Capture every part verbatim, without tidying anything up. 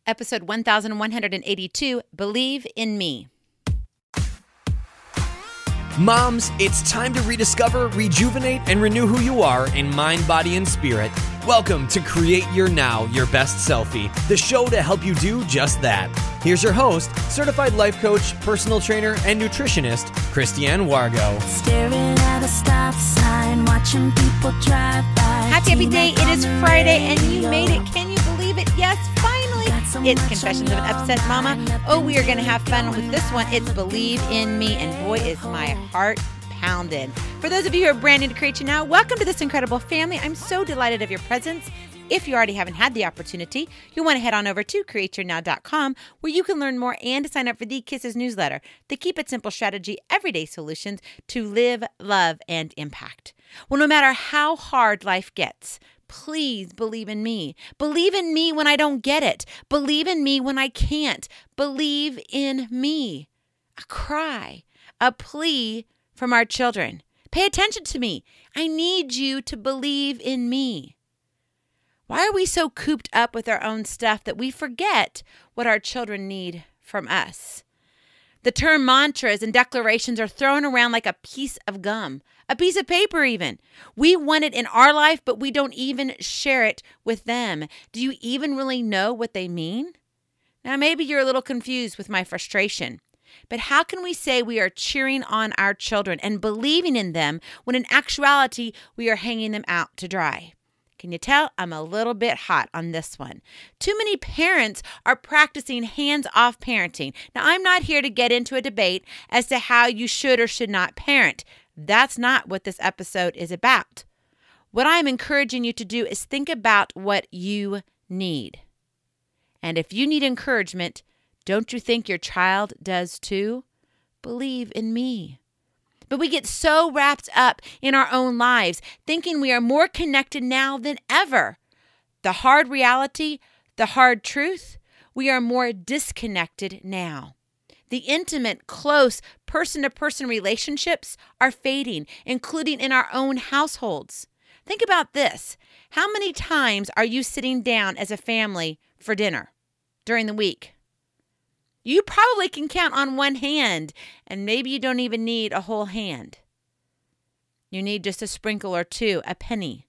episode one thousand one hundred eighty-two, Believe in Me. Moms, it's time to rediscover, rejuvenate, and renew who you are in mind, body, and spirit. Welcome to Create Your Now, Your Best Selfie, the show to help you do just that. Here's your host, certified life coach, personal trainer, and nutritionist, Christiane Wargo. Staring at a stop sign, watching people drive by. Happy, happy day. It is Friday, and you made it. Can you believe it? Yes, finally. It's Confessions of an Upset Mama. Oh, we are going to have fun with this one. It's Believe in Me, and boy, is my heart pounded. For those of you who are brand new to Create Your Now, welcome to this incredible family. I'm so delighted of your presence. If you already haven't had the opportunity, you'll want to head on over to create your now dot com, where you can learn more and to sign up for the Kisses newsletter, the Keep It Simple strategy, everyday solutions to live, love, and impact. Well, no matter how hard life gets, please believe in me. Believe in me when I don't get it. Believe in me when I can't. Believe in me. A cry, a plea from our children. Pay attention to me. I need you to believe in me. Why are we so cooped up with our own stuff that we forget what our children need from us? The term mantras and declarations are thrown around like a piece of gum, a piece of paper even. We want it in our life, but we don't even share it with them. Do you even really know what they mean? Now, maybe you're a little confused with my frustration, but how can we say we are cheering on our children and believing in them when in actuality we are hanging them out to dry? Can you tell I'm a little bit hot on this one? Too many parents are practicing hands-off parenting. Now, I'm not here to get into a debate as to how you should or should not parent. That's not what this episode is about. What I'm encouraging you to do is think about what you need. And if you need encouragement, don't you think your child does too? Believe in me. But we get so wrapped up in our own lives, thinking we are more connected now than ever. The hard reality, the hard truth, we are more disconnected now. The intimate, close, person-to-person relationships are fading, including in our own households. Think about this. How many times are you sitting down as a family for dinner during the week? You probably can count on one hand, and maybe you don't even need a whole hand. You need just a sprinkle or two, a penny.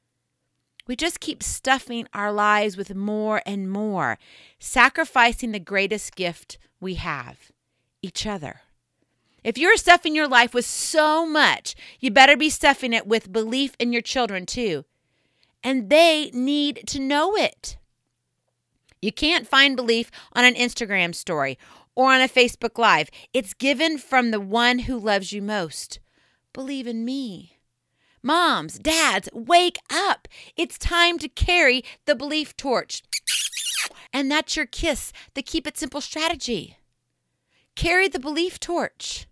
We just keep stuffing our lives with more and more, sacrificing the greatest gift we have, each other. If you're stuffing your life with so much, you better be stuffing it with belief in your children too. And they need to know it. You can't find belief on an Instagram story or on a Facebook Live. It's given from the one who loves you most. Believe in me. Moms, dads, wake up. It's time to carry the belief torch. And that's your kiss, the Keep It Simple strategy. Carry the belief torch.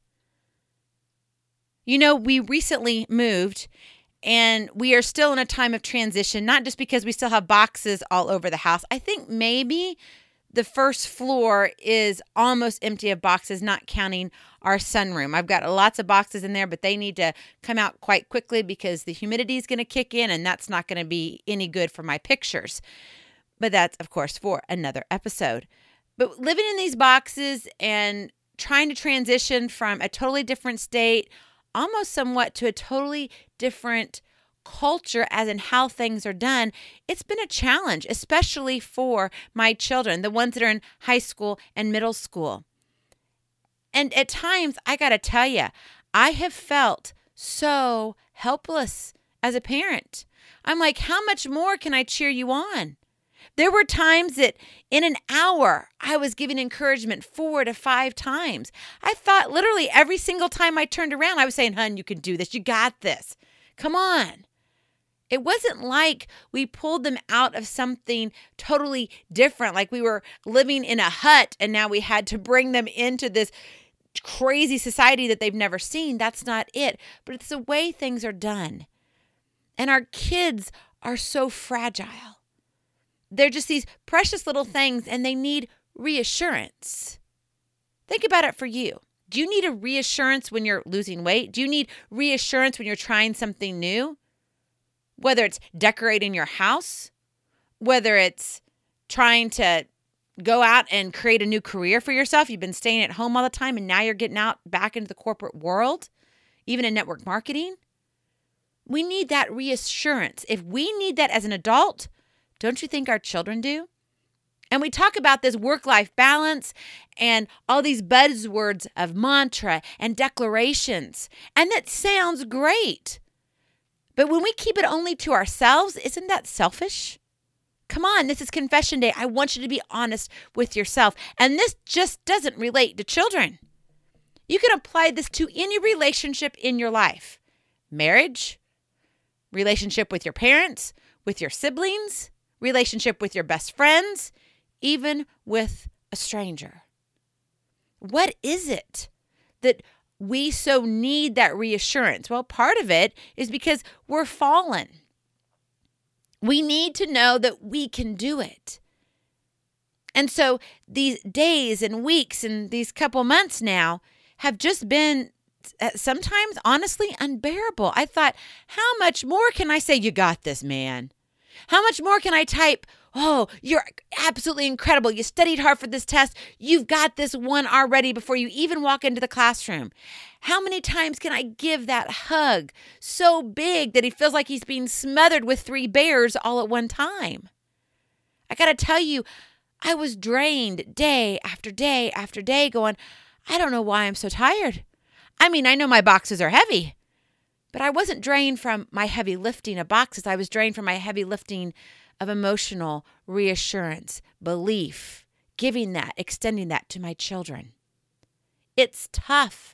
You know, we recently moved, and we are still in a time of transition, not just because we still have boxes all over the house. I think maybe the first floor is almost empty of boxes, not counting our sunroom. I've got lots of boxes in there, but they need to come out quite quickly because the humidity is going to kick in, and that's not going to be any good for my pictures. But that's, of course, for another episode. But living in these boxes and trying to transition from a totally different state, almost somewhat to a totally different culture as in how things are done, it's been a challenge, especially for my children, the ones that are in high school and middle school. And at times, I got to tell you, I have felt so helpless as a parent. I'm like, how much more can I cheer you on? There were times that in an hour, I was giving encouragement four to five times. I thought literally every single time I turned around, I was saying, "Hun, you can do this. You got this. Come on." It wasn't like we pulled them out of something totally different, like we were living in a hut and now we had to bring them into this crazy society that they've never seen. That's not it. But it's the way things are done. And our kids are so fragile. They're just these precious little things, and they need reassurance. Think about it for you. Do you need a reassurance when you're losing weight? Do you need reassurance when you're trying something new? Whether it's decorating your house, whether it's trying to go out and create a new career for yourself. You've been staying at home all the time, and now you're getting out back into the corporate world, even in network marketing. We need that reassurance. If we need that as an adult, don't you think our children do? And we talk about this work-life balance and all these buzzwords of mantra and declarations, and that sounds great. But when we keep it only to ourselves, isn't that selfish? Come on, this is Confession Day. I want you to be honest with yourself. And this just doesn't relate to children. You can apply this to any relationship in your life. Marriage, relationship with your parents, with your siblings, relationship with your best friends, even with a stranger. What is it that we so need that reassurance? Well, part of it is because we're fallen. We need to know that we can do it. And so these days and weeks and these couple months now have just been sometimes honestly unbearable. I thought, how much more can I say, you got this, man? How much more can I type, oh, you're absolutely incredible. You studied hard for this test. You've got this one already before you even walk into the classroom. How many times can I give that hug so big that he feels like he's being smothered with three bears all at one time? I got to tell you, I was drained day after day after day going, I don't know why I'm so tired. I mean, I know my boxes are heavy, but I wasn't drained from my heavy lifting of boxes. I was drained from my heavy lifting of emotional reassurance, belief, giving that, extending that to my children. It's tough.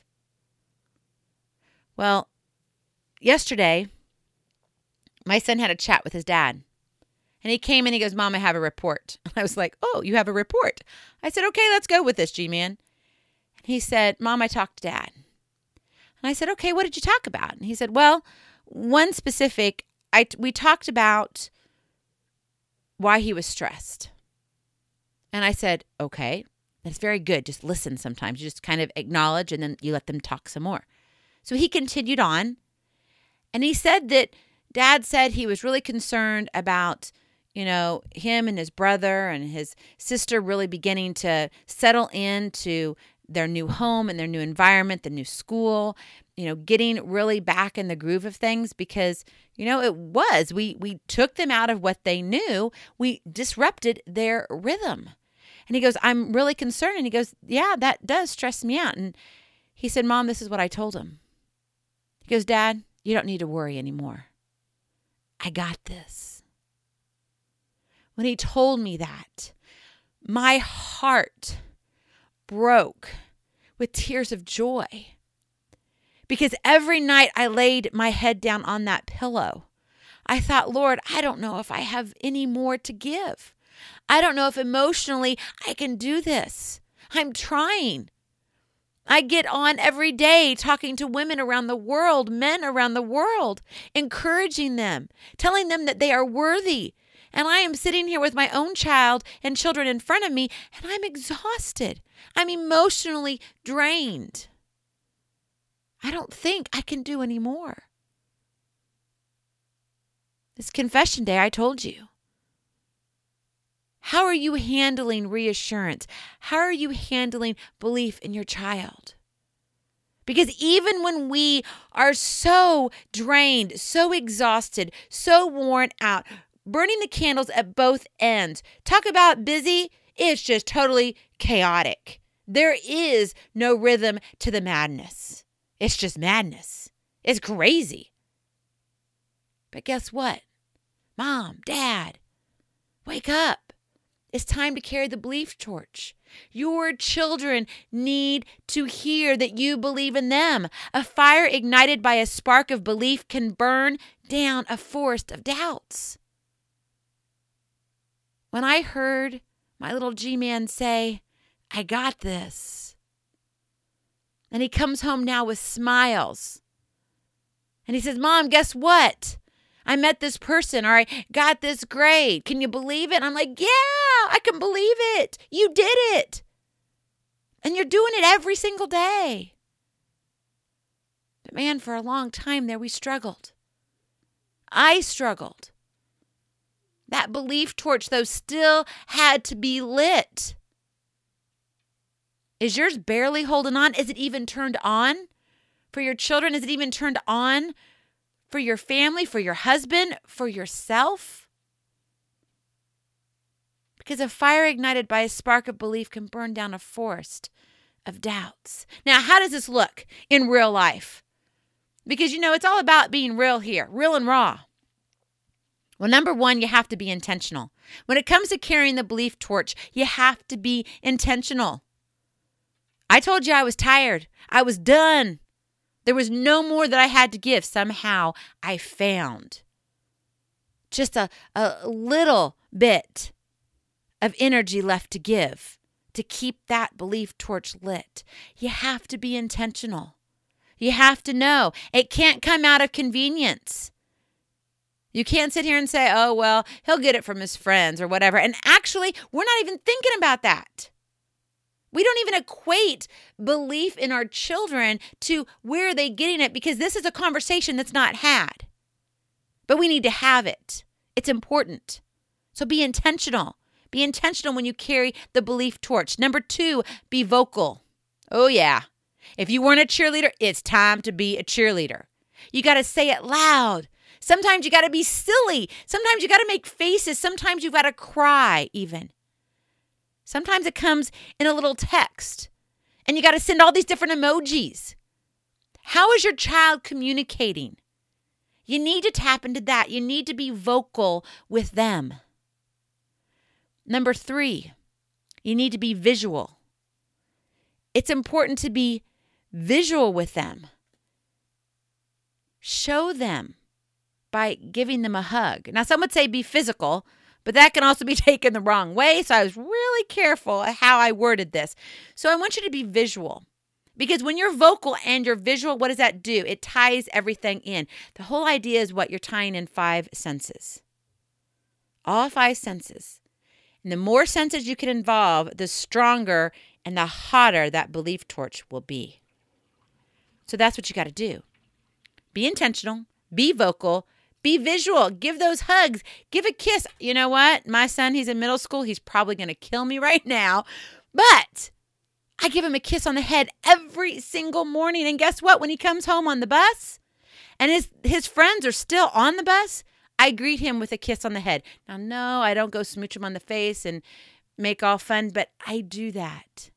Well, yesterday, my son had a chat with his dad. And he came in, he goes, Mom, I have a report. I was like, oh, you have a report? I said, okay, let's go with this, G-Man. And he said, Mom, I talked to Dad. And I said, okay, what did you talk about? And he said, well, one specific, I, we talked about why he was stressed. And I said, okay, that's very good. Just listen sometimes. You just kind of acknowledge and then you let them talk some more. So he continued on. And he said that Dad said he was really concerned about, you know, him and his brother and his sister really beginning to settle into their new home and their new environment, the new school, you know, getting really back in the groove of things because, you know, it was, we, we took them out of what they knew. We disrupted their rhythm. And he goes, I'm really concerned. And he goes, yeah, that does stress me out. And he said, Mom, this is what I told him. He goes, Dad, you don't need to worry anymore. I got this. When he told me that, my heart broke with tears of joy. Because every night I laid my head down on that pillow, I thought, Lord, I don't know if I have any more to give. I don't know if emotionally I can do this. I'm trying. I get on every day talking to women around the world, men around the world, encouraging them, telling them that they are worthy. And I am sitting here with my own child and children in front of me, and I'm exhausted. I'm emotionally drained. I don't think I can do any more. This Confession Day, I told you. How are you handling reassurance? How are you handling belief in your child? Because even when we are so drained, so exhausted, so worn out, burning the candles at both ends, talk about busy, it's just totally chaotic. There is no rhythm to the madness. It's just madness. It's crazy. But guess what? Mom, Dad, wake up. It's time to carry the belief torch. Your children need to hear that you believe in them. A fire ignited by a spark of belief can burn down a forest of doubts. When I heard my little G-Man say, I got this, and he comes home now with smiles, and he says, Mom, guess what? I met this person, or I got this grade. Can you believe it? And I'm like, yeah, I can believe it. You did it. And you're doing it every single day. But man, for a long time there, we struggled. I struggled. That belief torch, though, still had to be lit. Is yours barely holding on? Is it even turned on for your children? Is it even turned on for your family, for your husband, for yourself? Because a fire ignited by a spark of belief can burn down a forest of doubts. Now, how does this look in real life? Because, you know, it's all about being real here, real and raw. Well, number one, you have to be intentional. When it comes to carrying the belief torch, you have to be intentional. I told you I was tired. I was done. There was no more that I had to give. Somehow I found just a, a little bit of energy left to give to keep that belief torch lit. You have to be intentional. You have to know it can't come out of convenience. You can't sit here and say, oh, well, he'll get it from his friends or whatever. And actually, we're not even thinking about that. We don't even equate belief in our children to where are they getting it, because this is a conversation that's not had. But we need to have it. It's important. So be intentional. Be intentional when you carry the belief torch. Number two, be vocal. Oh, yeah. If you weren't a cheerleader, it's time to be a cheerleader. You got to say it loud. Sometimes you got to be silly. Sometimes you got to make faces. Sometimes you got to cry even. Sometimes it comes in a little text, and you got to send all these different emojis. How is your child communicating? You need to tap into that. You need to be vocal with them. Number three, you need to be visual. It's important to be visual with them. Show them by giving them a hug. Now, some would say be physical, but that can also be taken the wrong way. So I was really careful at how I worded this. So I want you to be visual, because when you're vocal and you're visual, what does that do? It ties everything in. The whole idea is what you're tying in five senses. All five senses. And the more senses you can involve, the stronger and the hotter that belief torch will be. So that's what you got to do. Be intentional, be vocal, be visual, give those hugs, give a kiss. You know what? My son, he's in middle school. He's probably going to kill me right now, but I give him a kiss on the head every single morning. And guess what? When he comes home on the bus and his, his friends are still on the bus, I greet him with a kiss on the head. Now, no, I don't go smooch him on the face and make all fun, but I do that.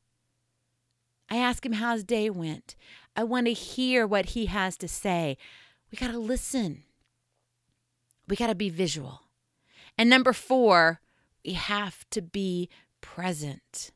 I ask him how his day went. I want to hear what he has to say. We got to listen. We got to be visual. And number four, we have to be present.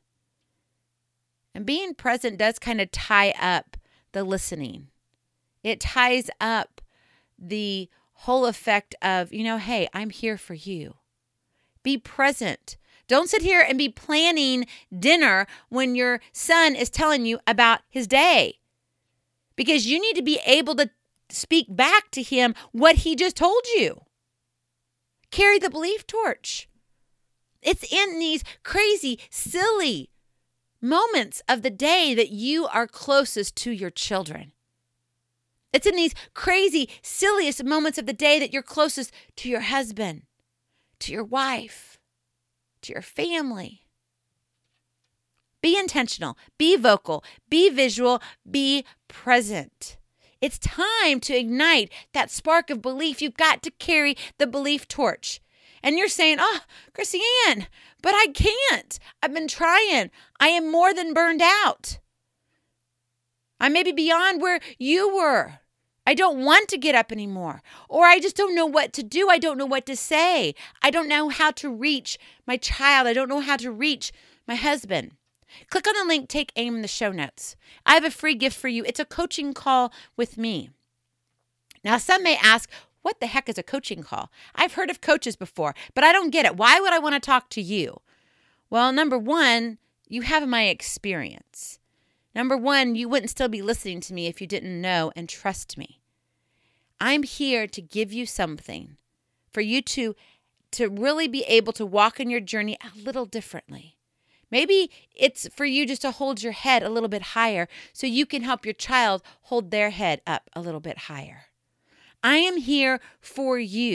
And being present does kind of tie up the listening. It ties up the whole effect of, you know, hey, I'm here for you. Be present. Don't sit here and be planning dinner when your son is telling you about his day, because you need to be able to speak back to him what he just told you. Carry the belief torch. It's in these crazy, silly moments of the day that you are closest to your children. It's in these crazy, silliest moments of the day that you're closest to your husband, to your wife, to your family. Be intentional, be vocal, be visual, be present. It's time to ignite that spark of belief. You've got to carry the belief torch. And you're saying, oh, Chrissy-Ann, but I can't. I've been trying. I am more than burned out. I may be beyond where you were. I don't want to get up anymore. Or I just don't know what to do. I don't know what to say. I don't know how to reach my child. I don't know how to reach my husband. Click on the link, take aim in the show notes. I have a free gift for you. It's a coaching call with me. Now, some may ask, what the heck is a coaching call? I've heard of coaches before, but I don't get it. Why would I want to talk to you? Well, number one, you have my experience. Number one, you wouldn't still be listening to me if you didn't know and trust me. I'm here to give you something for you to, to really be able to walk in your journey a little differently. Maybe it's for you just to hold your head a little bit higher so you can help your child hold their head up a little bit higher. I am here for you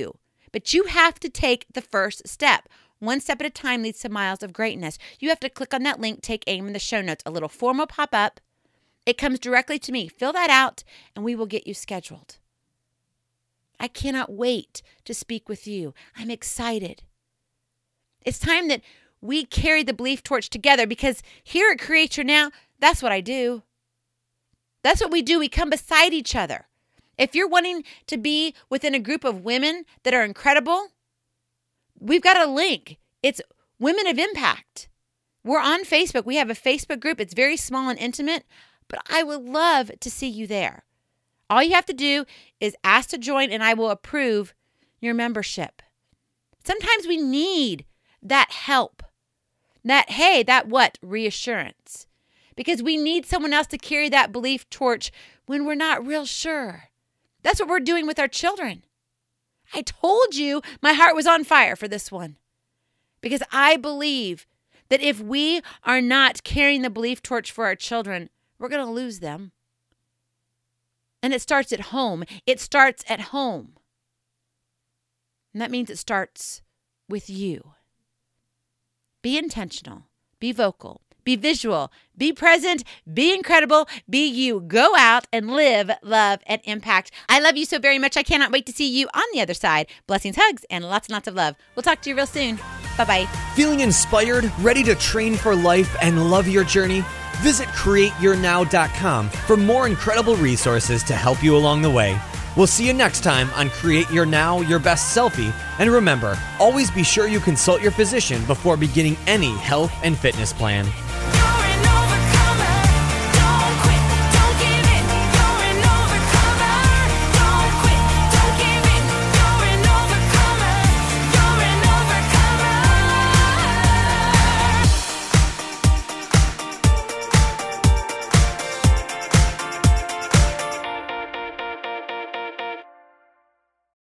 But you have to take the first step. One step at a time leads to miles of greatness. You have to click on that link, take aim in the show notes. A little form will pop up. It comes directly to me. Fill that out, and we will get you scheduled. I cannot wait to speak with you. I'm excited. It's time that we carry the belief torch together, because here at Create Your Now, that's what I do. That's what we do. We come beside each other. If you're wanting to be within a group of women that are incredible, we've got a link. It's Women of Impact. We're on Facebook. We have a Facebook group. It's very small and intimate, but I would love to see you there. All you have to do is ask to join, and I will approve your membership. Sometimes we need that help, that, hey, that what? Reassurance. Because we need someone else to carry that belief torch when we're not real sure. That's what we're doing with our children. I told you my heart was on fire for this one, because I believe that if we are not carrying the belief torch for our children, we're going to lose them. And it starts at home. It starts at home. And that means it starts with you. Be intentional. Be vocal. Be visual. Be present. Be incredible. Be you. Go out and live, love, and impact. I love you so very much. I cannot wait to see you on the other side. Blessings, hugs, and lots and lots of love. We'll talk to you real soon. Bye-bye. Feeling inspired, ready to train for life, and love your journey? Visit create your now dot com for more incredible resources to help you along the way. We'll see you next time on Create Your Now, Your Best Selfie. And remember, always be sure you consult your physician before beginning any health and fitness plan.